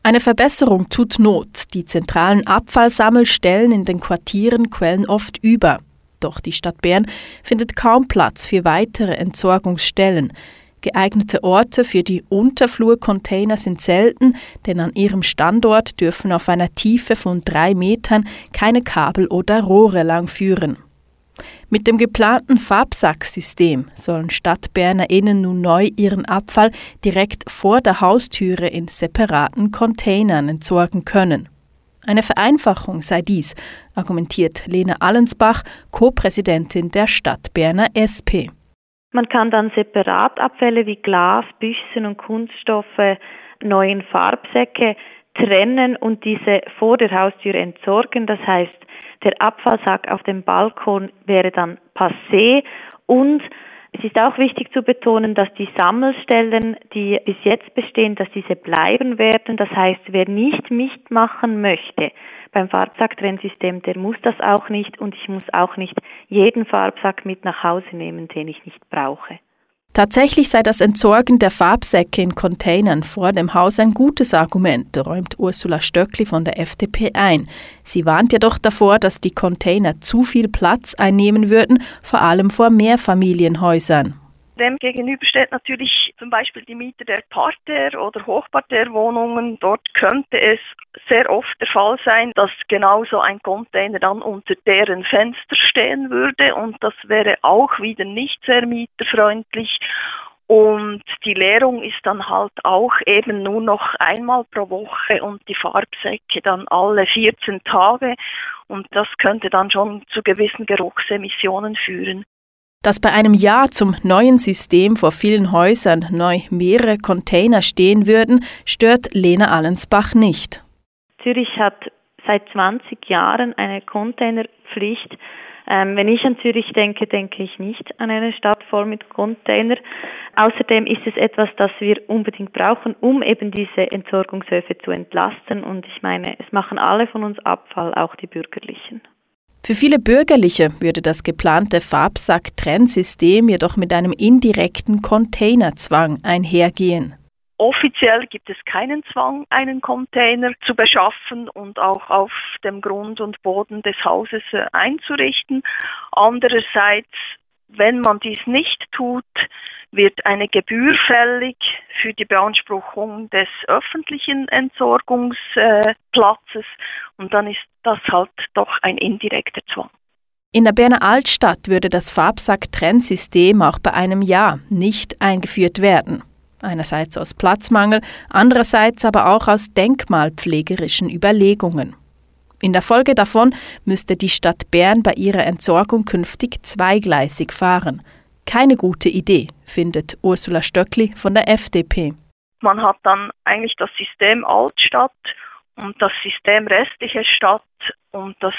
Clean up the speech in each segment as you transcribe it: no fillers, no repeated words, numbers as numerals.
Eine Verbesserung tut Not. Die zentralen Abfallsammelstellen in den Quartieren quellen oft über. Doch die Stadt Bern findet kaum Platz für weitere Entsorgungsstellen. Geeignete Orte für die Unterflurcontainer sind selten, denn an ihrem Standort dürfen auf einer Tiefe von 3 Metern keine Kabel oder Rohre lang führen. Mit dem geplanten Farbsacksystem sollen StadtbernerInnen nun neu ihren Abfall direkt vor der Haustüre in separaten Containern entsorgen können. Eine Vereinfachung sei dies, argumentiert Lena Allensbach, Co-Präsidentin der Stadtberner SP. Man kann dann separat Abfälle wie Glas, Büchsen und Kunststoffe neu in Farbsäcke trennen und diese vor der Haustür entsorgen. Das heißt, der Abfallsack auf dem Balkon wäre dann passé und es ist auch wichtig zu betonen, dass die Sammelstellen, die bis jetzt bestehen, dass diese bleiben werden. Das heißt, wer nicht mitmachen möchte beim Farbsacktrennsystem, der muss das auch nicht und ich muss auch nicht jeden Farbsack mit nach Hause nehmen, den ich nicht brauche. Tatsächlich sei das Entsorgen der Farbsäcke in Containern vor dem Haus ein gutes Argument, räumt Ursula Stöckli von der FDP ein. Sie warnt jedoch davor, dass die Container zu viel Platz einnehmen würden, vor allem vor Mehrfamilienhäusern. Dem gegenüber steht natürlich zum Beispiel die Miete der Parterre- oder Hochparterrewohnungen. Dort könnte es sehr oft der Fall sein, dass genau so ein Container dann unter deren Fenster stehen würde und das wäre auch wieder nicht sehr mieterfreundlich. Und die Leerung ist dann halt auch eben nur noch einmal pro Woche und die Farbsäcke dann alle 14 Tage und das könnte dann schon zu gewissen Geruchsemissionen führen. Dass bei einem Ja zum neuen System vor vielen Häusern neu mehrere Container stehen würden, stört Lena Allensbach nicht. Zürich hat seit 20 Jahren eine Containerpflicht. Wenn ich an Zürich denke, denke ich nicht an eine Stadt voll mit Container. Außerdem ist es etwas, das wir unbedingt brauchen, um eben diese Entsorgungshöfe zu entlasten. Und ich meine, es machen alle von uns Abfall, auch die Bürgerlichen. Für viele Bürgerliche würde das geplante Farbsack-Trennsystem jedoch mit einem indirekten Containerzwang einhergehen. Offiziell gibt es keinen Zwang, einen Container zu beschaffen und auch auf dem Grund und Boden des Hauses einzurichten. Andererseits, wenn man dies nicht tut, wird eine Gebühr fällig für die Beanspruchung des öffentlichen Entsorgungsplatzes und dann ist das halt doch ein indirekter Zwang. In der Berner Altstadt würde das Farbsack-Trennsystem auch bei einem Ja nicht eingeführt werden. Einerseits aus Platzmangel, andererseits aber auch aus denkmalpflegerischen Überlegungen. In der Folge davon müsste die Stadt Bern bei ihrer Entsorgung künftig zweigleisig fahren. Keine gute Idee, findet Ursula Stöckli von der FDP. Man hat dann eigentlich das System Altstadt und das System restliche Stadt und das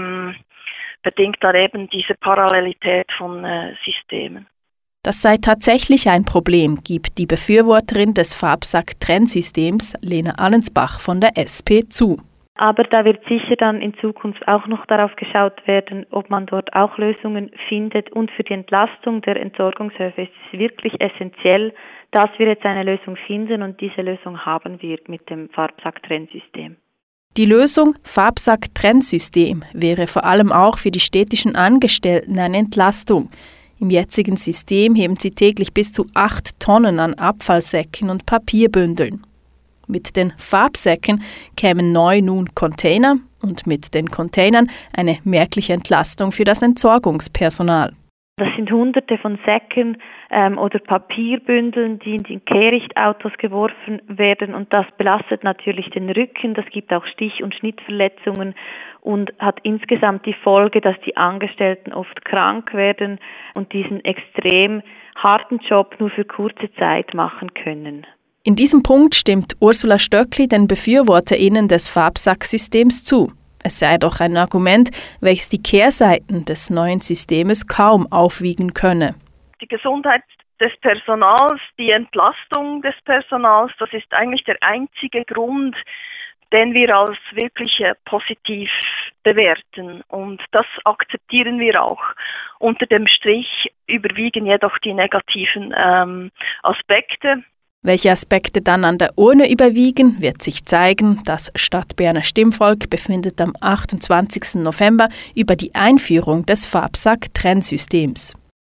bedingt dann eben diese Parallelität von Systemen. Das sei tatsächlich ein Problem, gibt die Befürworterin des Farbsack-Trennsystems Lena Allensbach von der SP zu. Aber da wird sicher dann in Zukunft auch noch darauf geschaut werden, ob man dort auch Lösungen findet. Und für die Entlastung der Entsorgungshöfe ist es wirklich essentiell, dass wir jetzt eine Lösung finden und diese Lösung haben wir mit dem Farbsack-Trennsystem. Die Lösung Farbsack-Trennsystem wäre vor allem auch für die städtischen Angestellten eine Entlastung. Im jetzigen System heben sie täglich bis zu 8 Tonnen an Abfallsäcken und Papierbündeln. Mit den Farbsäcken kämen neu nun Container und mit den Containern eine merkliche Entlastung für das Entsorgungspersonal. Das sind Hunderte von Säcken oder Papierbündeln, die in die Kehrichtautos geworfen werden und das belastet natürlich den Rücken, das gibt auch Stich- und Schnittverletzungen und hat insgesamt die Folge, dass die Angestellten oft krank werden und diesen extrem harten Job nur für kurze Zeit machen können. In diesem Punkt stimmt Ursula Stöckli den BefürworterInnen des Farbsacksystems zu. Es sei doch ein Argument, welches die Kehrseiten des neuen Systems kaum aufwiegen könne. Die Gesundheit des Personals, die Entlastung des Personals, das ist eigentlich der einzige Grund, den wir als wirklich positiv bewerten. Und das akzeptieren wir auch. Unter dem Strich überwiegen jedoch die negativen Aspekte. Welche Aspekte dann an der Urne überwiegen, wird sich zeigen. Das Stadtberner Stimmvolk befindet am 28. November über die Einführung des Farbsack-Trennsystems.